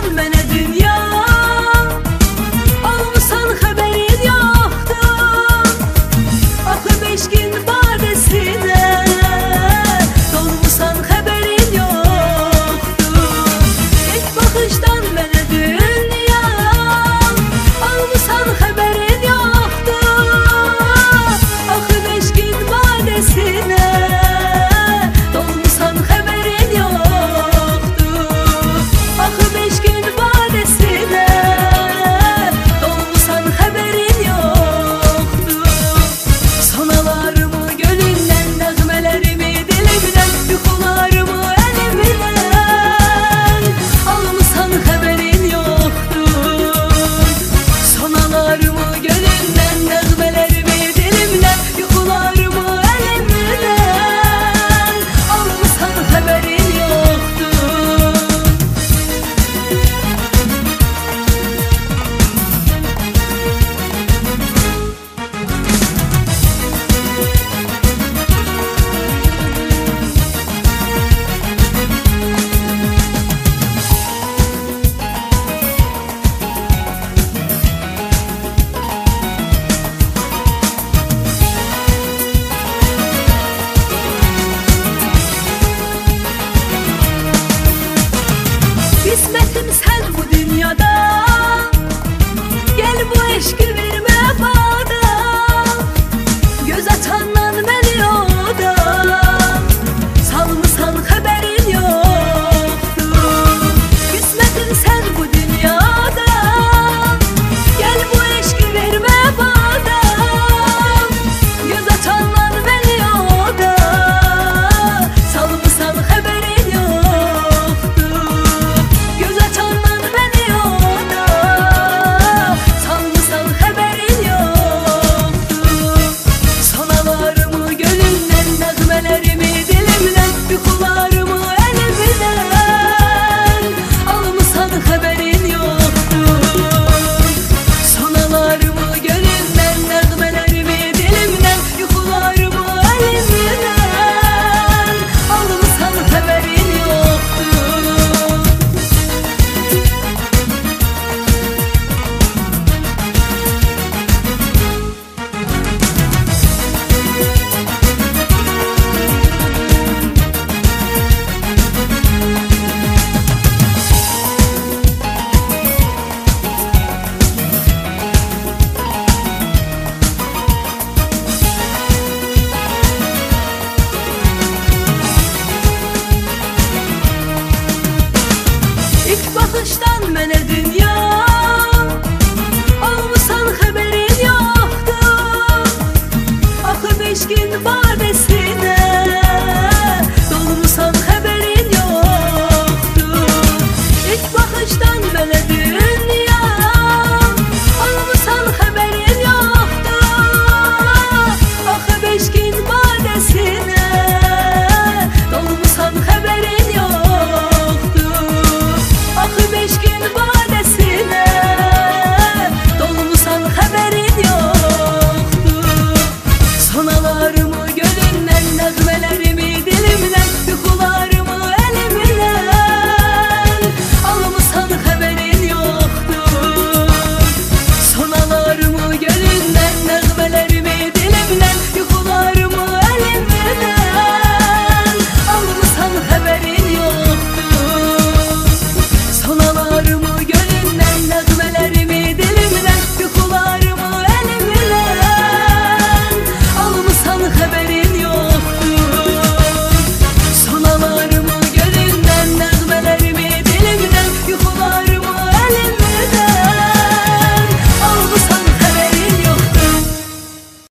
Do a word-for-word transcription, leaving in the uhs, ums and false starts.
baxışdan mənə dünya almısan xəbərin yoxdur. Axı beş gün badəsinə dolmusan xəbərin yoxdur. İlk baxışdan mənə dünya almısan xəbərin yoxdur. Axı beş gün badəsinə dolmusan xəbərin yoxdur. Axı beş gün badəsinə dolmusan xəbərin yoxdur. Sonalarımı gönlündən, nəğmələrimi dilimdən, yuxularımı əlimdən almısan xəbərin yoxdur. Sonalarımı gönlündən, nəğmələrimi dilimdən, yuxularımı əlimdən almısan xəbərin yoxdur. Qismətim sən bu dünyada, gəl bu eşqi vermə bana. Göz açandan məni oda salmısan xəbərin yoxdur. Qismətim sən bu dünyada, gəl bu eşqi vermə bana. Göz açandan məni oda salmısan xəbərin yoxdur. Göz açandan məni oda salmısan xəbərin yoxdur. Sonalarımı gönlümdən, nəğmələrimi dilimdən, yuxularımı əlimdən almısan xəbərin yoxdur. Sonalarımı gönlümdən, nəğmələrimi dilimdən, yuxularımı əlimdən almısan xəbərin yoxdur. İlk baxışdan mənə dünya